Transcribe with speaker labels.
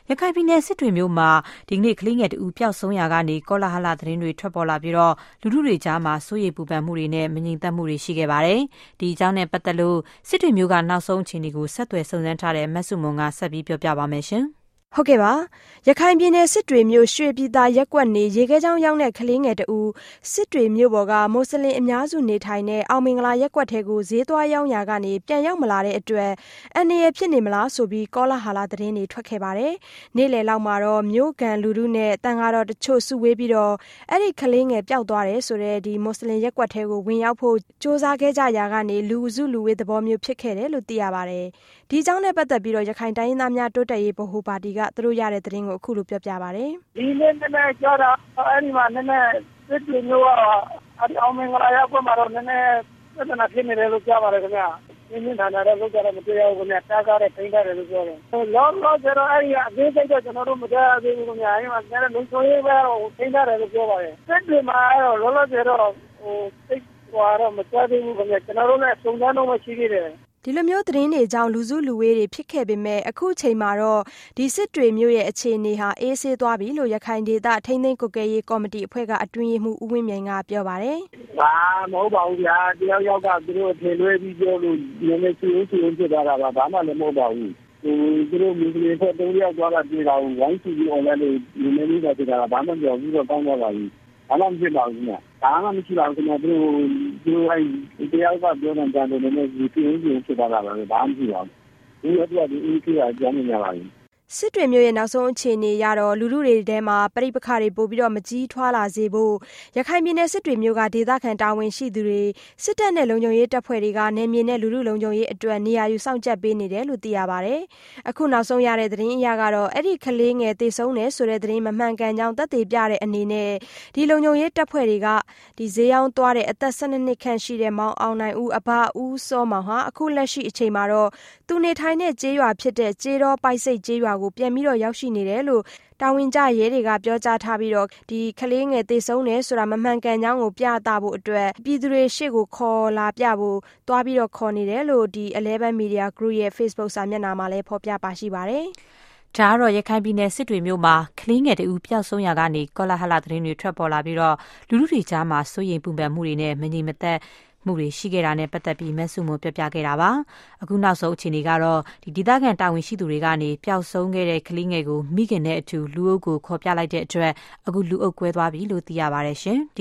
Speaker 1: ရခိုင်ပြည်နယ်စစ်တွေမြို့မှာဒီကနေ့ကလေးငယ်တဦးပျောက်ဆုံးရာကနေကောလာဟလသတင်းတွေထွက်ပေါ်လာပြီးတော့လူထုတွေကြားမှာစိုးရိမ်ပူပန်မှုတွေနဲ့မငြိမ်သက်မှုတွေရှိခဲ့ပါတယ်။ဒီအကြောင်းနဲ့ပတ်သက်လို့စစ်တွေမြို့ကနောက်ဆုံးအခြေအနေကိုဆက်သွယ်စုံစမ်းထားတဲ့မဆုမွန်ကဆက်ပြီးပြောပြပါမယ်ရှင်။
Speaker 2: ဟုတ်ကဲ့ပါရခိုင်ပြည်နယ်စစ်တွေမြို့ရွှေပြည်သာရက်ကွက်နေရေခဲချောင်းရောက်တဲ့ကလေးငယ်တဦးစစ်တွေမြို့ပေါ်ကမွတ်စလင်အများစုနေထိုင်တဲ့အောင်မင်္ဂလာရက်ကွက်ထဲကိုဈေးသွားရောက်ရာကနေပြန်ရောက်မလာတဲ့အတွက်အန္တရာယ်ဖြစ်နေမလားဆိုပြီးကောလာဟလသတင်းတွေထွက်ခဲ့ပါတယ်။နေ့လယ်လောက်မှာတော့မြို့ကန်လူထုနဲ့တန်ဃာတော်တချို့စုဝေးပြီးတော့အဲ့ဒီကလေးငယ်ပျောက်သွားတယ်ဆိုတဲ့ဒီမွတ်စလင်ရက်ကွက်ထဲကိုဝင်ရောက်ဖို့စ조사ခဲ့ကြရာကနေလူစုလူဝေးသဘောမျိုးဖြစ်ခဲ့တယ်လို့သိရပါတယ်။ဒီအကြောင်းနဲ့ပတ်သက်ပြီးတော့ရခိုင်တိုင်းရင်းသားများတိုးတက်ရေးဗဟိုပါတီကသူတို့ရတဲ့သတင်းကိုအခုလိုပြောပြပါရစေ
Speaker 3: ။ဒီနေ့နဲ့ကြားတာအဲ့ဒီမှာနည်းနည်းစစ်တွေမျိုးကအောင်မင်္ဂလာရပ်ကွက်မှာတော့နည်းနည်းပြဿနာဖြစ်နေတယ်လို့ကြားပါတယ်ခင်ဗျာ။ဒီနေ့ဌာနရဲ့လောက်ကြတော့မတွေ့ရဘူးခင်ဗျာ။တားကားတဲ့ထိန်းထားတယ်လို့ပြောတယ်။လောလောဆယ်တော့အဲ့ဒီအသေးစိတ်တော့ကျွန်တော်တို့မကြားသေးဘူးခင်ဗျာ။အဲ့မှာကျတဲ့လုံခြုံရေးပဲထိန်းထားတယ်လို့ပြောပါတယ်။စစ်တွေမှာတော့လောလောဆယ်တော့စိတ်ဟွာတော့မကြားသေးဘူးခင်ဗျာ။ကျွန်တော်တို့လည်းစုံစမ်းတော့မရှိသေးတယ်။
Speaker 2: ဒီလိုမျိုးသတင်းတွေကြောင့်လူစုလူဝေးတွေဖြစ်ခဲ့ပေမဲ့အခုချိန်မှာတော့ဒီစစ်တွေမျိုးရဲ့အခြေအနေဟာအေးဆေးသွားပြီလို့ရခိုင်ဒေသထိန်းသိမ်းကွပ်ကဲရေးကော်မတီအဖွဲ့ကအတွင်းရေးမှူးဦးဝင်းမြိုင်ကပြောပါတယ်
Speaker 3: ။ဘာမဟုတ်ပါဘူးဗျာတယောက်ယောက်ကသူတို့ထင်လွဲပြီးပြောလို့နည်းနည်းချူဖြစ်သွားတာပါဘာမှလည်းမဟုတ်ပါဘူး။သူတို့မျိုးတွေဖက်၃ယောက်သွားတာပြေတာကိုဝိုင်းစီပြီး online လို့နည်းနည်းလေးတော့ဘာမှမပြောဘူးတော့ကောင်းသွားပါပြီ။ဘာမှမဖြစ်ပါဘူးခင်ဗျာ။ဘာမှမရှိပါဘူးခင်ဗျာ။သူတို့အဲ့တရားကပြောတဲ့ကြတယ်လည်းဒီပြင်းဖြစ်သွားတာပါပဲ။ဘာမှမရှိပါဘူး။ဒီအတွက်ဒီအေးကြီးအကြောင်းများပါဘူး။
Speaker 2: စစ်တွေမျိုးရဲ့နောက်ဆုံးအခြေအနေရတော့လူထုတွေထဲမှာပြိပခါတွေပို့ပြီးတော့မကြီးထွားလာစေဖို့ရခိုင်ပြည်နယ်စစ်တွေမျိုးကဒေသခံတာဝန်ရှိသူတွေစစ်တပ်နဲ့လုံခြုံရေးတပ်ဖွဲ့တွေကနေမြေနဲ့လူထုလုံခြုံရေးအတွက်နေရာယူစောင့်ကြပ်ပေးနေတယ်လို့သိရပါတယ်။အခုနောက်ဆုံးရတဲ့သတင်းအရကတော့အဲ့ဒီကလေးငယ်သေဆုံးတယ်ဆိုတဲ့သတင်းမမှန်ကန်ကြောင်းသက်သေပြတဲ့အနေနဲ့ဒီလုံခြုံရေးတပ်ဖွဲ့တွေကဒီဈေးရောင်းသွားတဲ့အသက်12နှစ်ခန့်ရှိတဲ့မောင်အောင်နိုင်ဦးအဘဦးစောမောင်ဟာအခုလက်ရှိအချိန်မှာတော့သူနေထိုင်တဲ့ကျေးရွာဖြစ်တဲ့ကျေးတော်ပိုက်စိတ်ကျေးရွာကိုပြန်ပြီးတော့ရောက်ရှိနေတယ်လို့တာဝန်ကျရဲတွေကပြောကြားထားပြီးတော့ဒီကလေးငယ်သေဆုံးတယ်ဆိုတာမမှန်ကန်ကြောင်းကိုပြသဖို့အတွက်ပြည်သူတွေရှေ့ကိုခေါ်လာပြဖို့တွားပြီးတော့ခေါ်နေတယ်လို့ဒီ11 Media Group ရဲ့ Facebook စာမျက်နှာမှာလည်းဖော်ပြပါရှိပါတယ်
Speaker 1: ။ဒါကတော့ရခိုင်ပြည်နယ်စစ်တွေမြို့မှာကလေးငယ်တဦးပျောက်ဆုံးရာကနေကောလာဟလသတင်းတွေထွက်ပေါ်လာပြီးတော့လူထုတွေကြားမှာစိုးရိမ်ပူပန်မှုတွေနဲ့မငြိမ်မသက်မှုတွေရှိခဲ့တာနဲ့ပတ်သက်ပြီးမဆုမွန်ပြပြခဲ့တာပါအခုနောက်ဆုံးအခြေအနေကတော့ဒီဒေသခံတာဝန်ရှိသူတွေကနေပျောက်ဆုံးခဲ့တဲ့ကလေးငယ်ကိုမိခင်နဲ့အတူလူအုပ်ကိုခေါ်ပြလိုက်တဲ့အတွက်အခုလူအုပ်ကွဲသွားပြီလို့သိရပါတယ်ရှင်